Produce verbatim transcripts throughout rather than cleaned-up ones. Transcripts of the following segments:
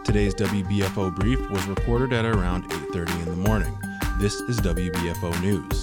Today's W B F O brief was recorded at around eight thirty in the morning. This is W B F O News.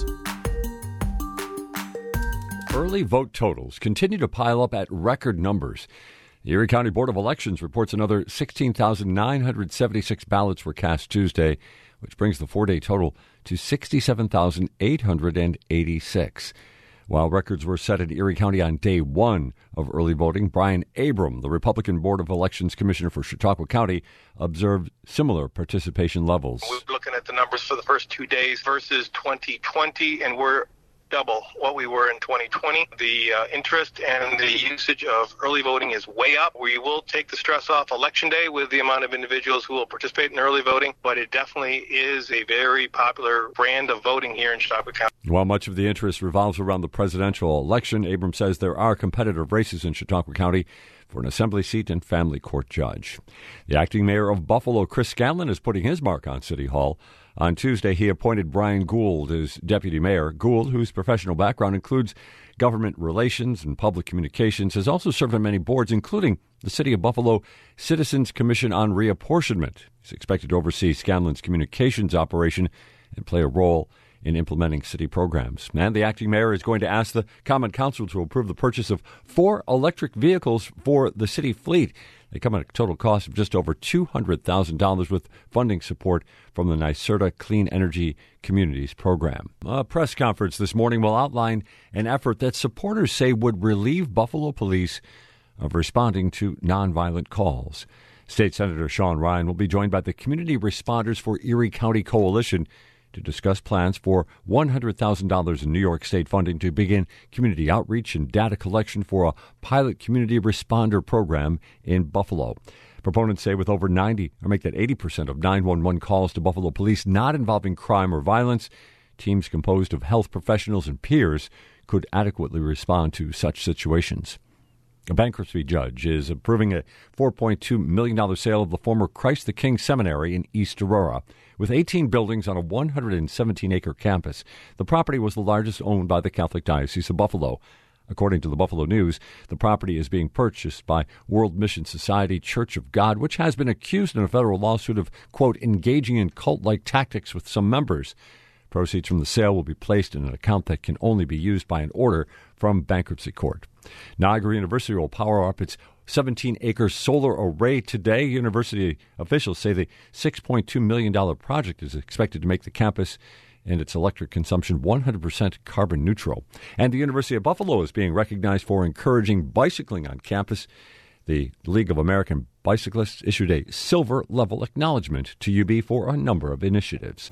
Early vote totals continue to pile up at record numbers. The Erie County Board of Elections reports another sixteen thousand nine hundred seventy-six ballots were cast Tuesday, which brings the four-day total to sixty-seven thousand eight hundred eighty-six. While records were set in Erie County on day one of early voting, Brian Abram, the Republican Board of Elections Commissioner for Chautauqua County, observed similar participation levels. We're looking at the numbers for the first two days versus twenty twenty, and we're double what we were in twenty twenty. The uh, interest and the usage of early voting is way up. We will take the stress off Election Day with the amount of individuals who will participate in early voting, but it definitely is a very popular brand of voting here in Chautauqua County. While much of the interest revolves around the presidential election, Abram says there are competitive races in Chautauqua County for an assembly seat and family court judge. The acting mayor of Buffalo, Chris Scanlon, is putting his mark on City Hall. On Tuesday, he appointed Brian Gould as deputy mayor. Gould, whose professional background includes government relations and public communications, has also served on many boards, including the City of Buffalo Citizens Commission on Reapportionment. He's expected to oversee Scanlon's communications operation and play a role in implementing city programs. And the acting mayor is going to ask the Common Council to approve the purchase of four electric vehicles for the city fleet. They come at a total cost of just over two hundred thousand dollars with funding support from the NYSERDA Clean Energy Communities program. A press conference this morning will outline an effort that supporters say would relieve Buffalo police of responding to nonviolent calls. State Senator Sean Ryan will be joined by the Community Responders for Erie County Coalition to discuss plans for one hundred thousand dollars in New York State funding to begin community outreach and data collection for a pilot community responder program in Buffalo. Proponents say with over ninety, or make that eighty percent of nine one one calls to Buffalo police not involving crime or violence, teams composed of health professionals and peers could adequately respond to such situations. A bankruptcy judge is approving a four point two million dollars sale of the former Christ the King Seminary in East Aurora. With eighteen buildings on a one hundred seventeen acre campus, the property was the largest owned by the Catholic Diocese of Buffalo. According to the Buffalo News, the property is being purchased by World Mission Society Church of God, which has been accused in a federal lawsuit of, quote, engaging in cult-like tactics with some members. Proceeds from the sale will be placed in an account that can only be used by an order from bankruptcy court. Niagara University will power up its seventeen acre solar array today. University officials say the six point two million dollars project is expected to make the campus and its electric consumption one hundred percent carbon neutral. And the University of Buffalo is being recognized for encouraging bicycling on campus. The League of American Bicyclists issued a silver level acknowledgement to U B for a number of initiatives.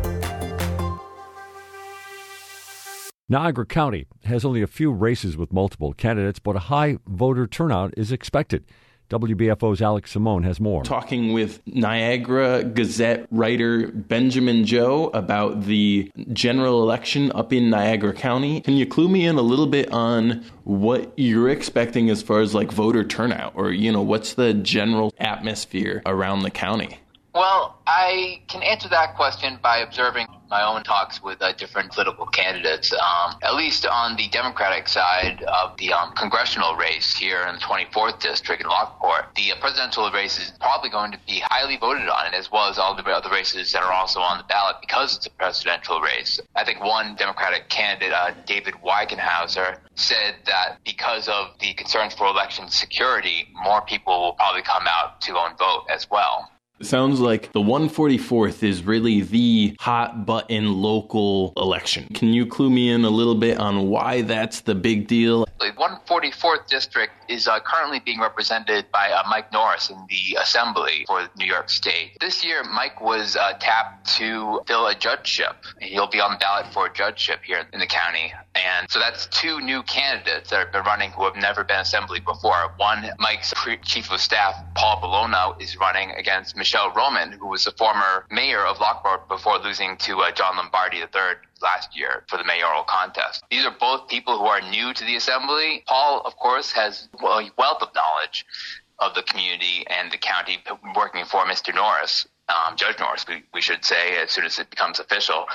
Niagara County has only a few races with multiple candidates, but a high voter turnout is expected. W B F O's Alex Simone has more. Talking with Niagara Gazette writer Benjamin Joe about the general election up in Niagara County. Can you clue me in a little bit on what you're expecting as far as like voter turnout, or, you know, what's the general atmosphere around the county? Well, I can answer that question by observing my own talks with uh, different political candidates. Um, at least on the Democratic side of the um, congressional race here in the twenty-fourth district in Lockport, the uh, presidential race is probably going to be highly voted on, as well as all the other races that are also on the ballot because it's a presidential race. I think one Democratic candidate, uh, David Weigenhauser, said that because of the concerns for election security, more people will probably come out to go and vote as well. It sounds like the one forty-fourth is really the hot button local election. Can you clue me in a little bit on why that's the big deal? The one forty-fourth district is uh, currently being represented by uh, Mike Norris in the Assembly for New York State. This year, Mike was uh, tapped to fill a judgeship. He'll be on the ballot for a judgeship here in the county. And so that's two new candidates that have been running who have never been Assembly before. One, Mike's Chief of Staff, Paul Bologna, is running against Michelle Roman, who was the former mayor of Lockport before losing to uh, John Lombardi the third last year for the mayoral contest. These are both people who are new to the Assembly. Paul, of course, has a wealth of knowledge of the community and the county, working for Mister Norris, um, Judge Norris, we, we should say, as soon as it becomes official.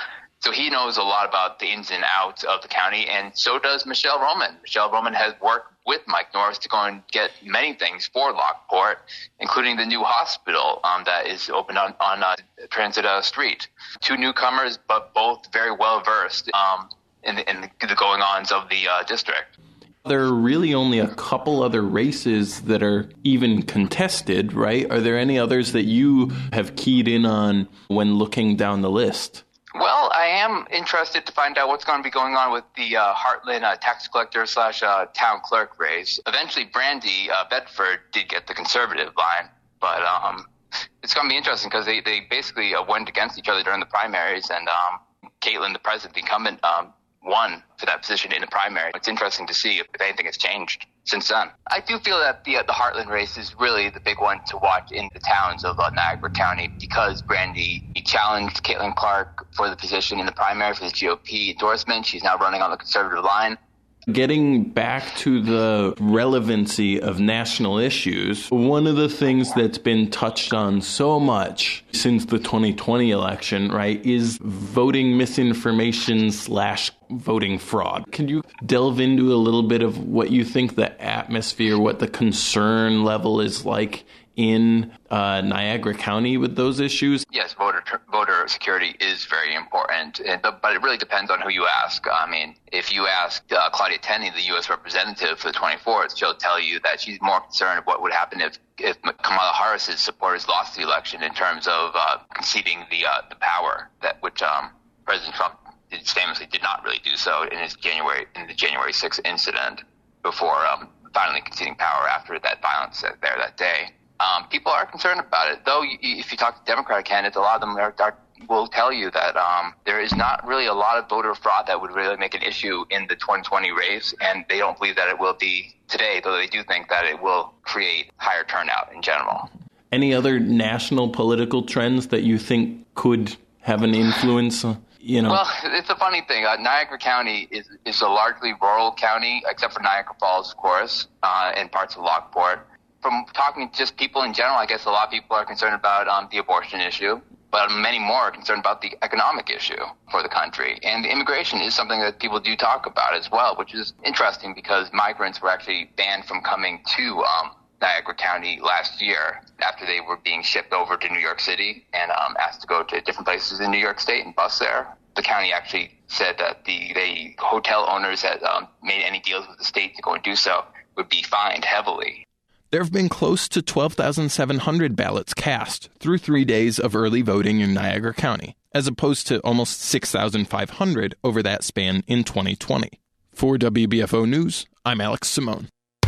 So he knows a lot about the ins and outs of the county, and so does Michelle Roman. Michelle Roman has worked with Mike Norris to go and get many things for Lockport, including the new hospital um, that is opened on, on uh, Transit uh, Street. Two newcomers, but both very well versed um, in, the, in the going-ons of the uh, district. There are really only a couple other races that are even contested, right? Are there any others that you have keyed in on when looking down the list? Well, I am interested to find out what's going to be going on with the uh, Heartland uh, tax collector slash uh, town clerk race. Eventually, Brandy uh, Bedford did get the conservative line, but um, it's going to be interesting because they, they basically uh, went against each other during the primaries, and um, Caitlin, the president, the incumbent, um, won for that position in the primary. It's interesting to see if, if anything has changed since then. I do feel that the uh, the Heartland race is really the big one to watch in the towns of uh, Niagara County because Brandy challenged Caitlin Clark for the position in the primary for the G O P endorsement. She's now running on the conservative line. Getting back to the relevancy of national issues, one of the things that's been touched on so much since the twenty twenty election, right, is voting misinformation slash voting fraud. Can you delve into a little bit of what you think the atmosphere, what the concern level is like in uh, Niagara County with those issues? Yes, voter voter security is very important, and, but it really depends on who you ask. I mean, if you ask uh, Claudia Tenney, the U S representative for the twenty-fourth, she'll tell you that she's more concerned of what would happen if, if Kamala Harris's supporters lost the election in terms of uh, conceding the uh, the power that which um, President Trump did, famously did not really do so in his January in the January sixth incident before um, finally conceding power after that violence there that day. Um, people are concerned about it, though. You, if you talk to Democratic candidates, a lot of them are, are, will tell you that um, there is not really a lot of voter fraud that would really make an issue in the twenty twenty race, and they don't believe that it will be today, though they do think that it will create higher turnout in general. Any other national political trends that you think could have an influence? You know? Well, it's a funny thing. Uh, Niagara County is is a largely rural county, except for Niagara Falls, of course, uh, and parts of Lockport. From talking to just people in general, I guess a lot of people are concerned about um, the abortion issue, but many more are concerned about the economic issue for the country. And the immigration is something that people do talk about as well, which is interesting because migrants were actually banned from coming to um, Niagara County last year after they were being shipped over to New York City and um, asked to go to different places in New York State and bus there. The county actually said that the they hotel owners that um, made any deals with the state to go and do so would be fined heavily. There have been close to twelve thousand seven hundred ballots cast through three days of early voting in Niagara County, as opposed to almost six thousand five hundred over that span in twenty twenty. For W B F O News, I'm Alex Simone.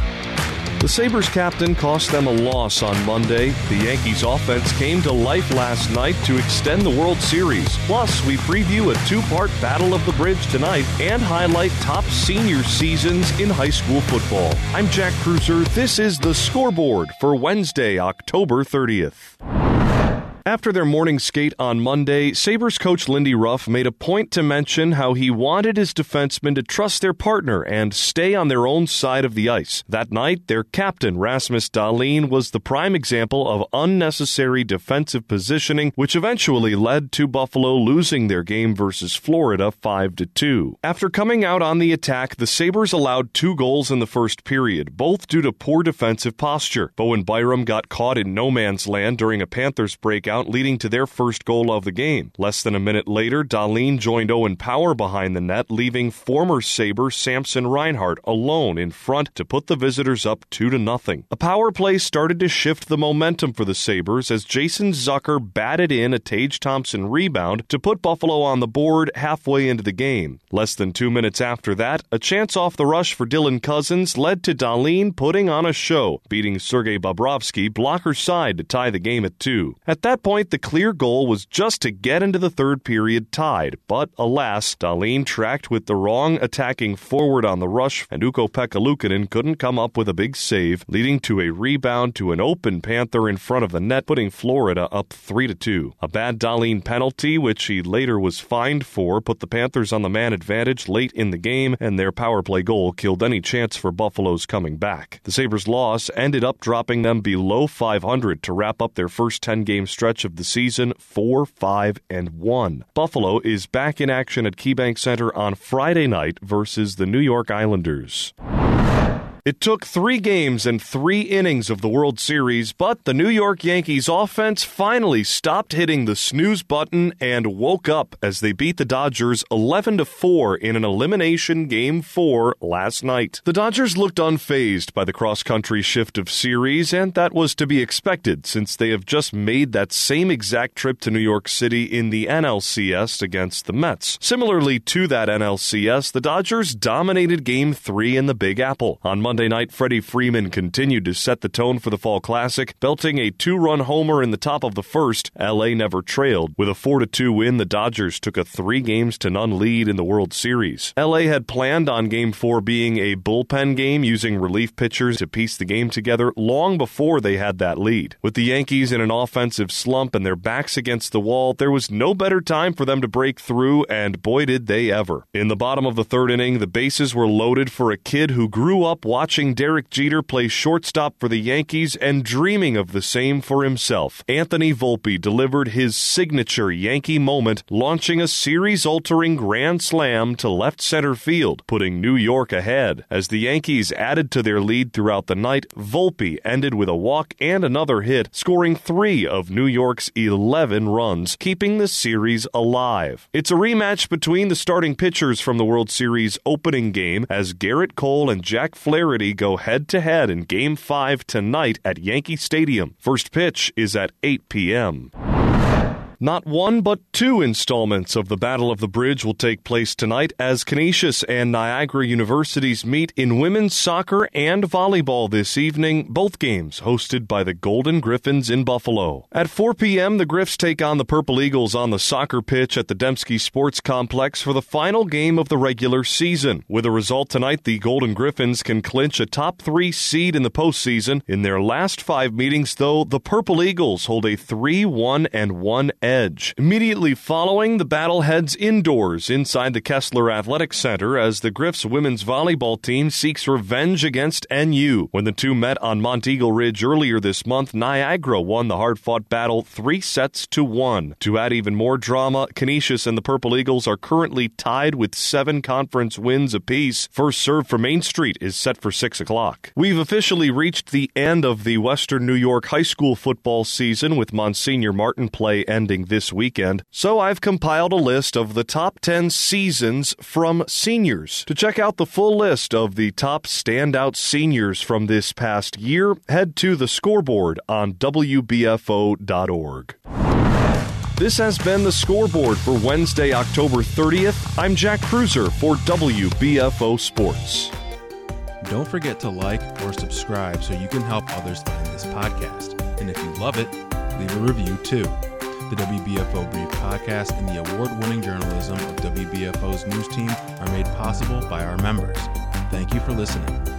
The Sabres captain cost them a loss on Monday. The Yankees offense came to life last night to extend the World Series. Plus, we preview a two-part Battle of the Bridge tonight and highlight top senior seasons in high school football. I'm Jack Cruiser. This is The Scoreboard for Wednesday, October thirtieth. After their morning skate on Monday, Sabres coach Lindy Ruff made a point to mention how he wanted his defensemen to trust their partner and stay on their own side of the ice. That night, their captain, Rasmus Dahlin, was the prime example of unnecessary defensive positioning, which eventually led to Buffalo losing their game versus Florida five to two. After coming out on the attack, the Sabres allowed two goals in the first period, both due to poor defensive posture. Bowen Byram got caught in no man's land during a Panthers breakout, leading to their first goal of the game. Less than a minute later, Dahlin joined Owen Power behind the net, leaving former Sabre Samson Reinhart alone in front to put the visitors up two to nothing. A power play started to shift the momentum for the Sabres as Jason Zucker batted in a Tage Thompson rebound to put Buffalo on the board halfway into the game. Less than two minutes after that, a chance off the rush for Dylan Cousins led to Dahlin putting on a show, beating Sergei Bobrovsky blocker side to tie the game at two. At that point, the clear goal was just to get into the third period tied, but alas, Dahlin tracked with the wrong attacking forward on the rush, and Ukko-Pekka Luukkonen couldn't come up with a big save, leading to a rebound to an open Panther in front of the net, putting Florida up three to two. A bad Dahlin penalty, which he later was fined for, put the Panthers on the man advantage late in the game, and their power play goal killed any chance for Buffalo's coming back. The Sabres' loss ended up dropping them below five hundred to wrap up their first ten-game stretch stretch of the season, four, five, and one. Buffalo is back in action at KeyBank Center on Friday night versus the New York Islanders. It took three games and three innings of the World Series, but the New York Yankees offense finally stopped hitting the snooze button and woke up as they beat the Dodgers eleven to four in an elimination game four last night. The Dodgers looked unfazed by the cross-country shift of series, and that was to be expected since they have just made that same exact trip to New York City in the N L C S against the Mets. Similarly to that N L C S, the Dodgers dominated Game three in the Big Apple. On Monday Monday night, Freddie Freeman continued to set the tone for the Fall Classic, belting a two-run homer in the top of the first. L A never trailed. With a four to two win, the Dodgers took a three games to none lead in the World Series. L A had planned on Game four being a bullpen game using relief pitchers to piece the game together long before they had that lead. With the Yankees in an offensive slump and their backs against the wall, there was no better time for them to break through, and boy did they ever. In the bottom of the third inning, the bases were loaded for a kid who grew up watching Watching Derek Jeter play shortstop for the Yankees and dreaming of the same for himself. Anthony Volpe delivered his signature Yankee moment, launching a series-altering grand slam to left center field, putting New York ahead. As the Yankees added to their lead throughout the night, Volpe ended with a walk and another hit, scoring three of New York's eleven runs, keeping the series alive. It's a rematch between the starting pitchers from the World Series opening game as Garrett Cole and Jack Flaherty go head-to-head in Game five tonight at Yankee Stadium. First pitch is at eight p.m. Not one, but two installments of the Battle of the Bridge will take place tonight as Canisius and Niagara Universities meet in women's soccer and volleyball this evening, both games hosted by the Golden Griffins in Buffalo. At four p.m., the Griffs take on the Purple Eagles on the soccer pitch at the Dembski Sports Complex for the final game of the regular season. With a result tonight, the Golden Griffins can clinch a top three seed in the postseason. In their last five meetings, though, the Purple Eagles hold a three one and one edge. Immediately following, the battle heads indoors inside the Kessler Athletic Center as the Griffs women's volleyball team seeks revenge against N U. When the two met on Monteagle Ridge earlier this month, Niagara won the hard-fought battle three sets to one. To add even more drama, Canisius and the Purple Eagles are currently tied with seven conference wins apiece. First serve for Main Street is set for six o'clock. We've officially reached the end of the Western New York high school football season, with Monsignor Martin play ending this weekend, so I've compiled a list of the top ten seasons from seniors. To check out the full list of the top standout seniors from this past year, head to the scoreboard on W B F O dot org. This has been the Scoreboard for Wednesday, October thirtieth. I'm Jack Cruiser for W B F O Sports. Don't forget to like or subscribe so you can help others find this podcast. And if you love it, leave a review too. The W B F O Brief podcast and the award-winning journalism of W B F O's news team are made possible by our members. Thank you for listening.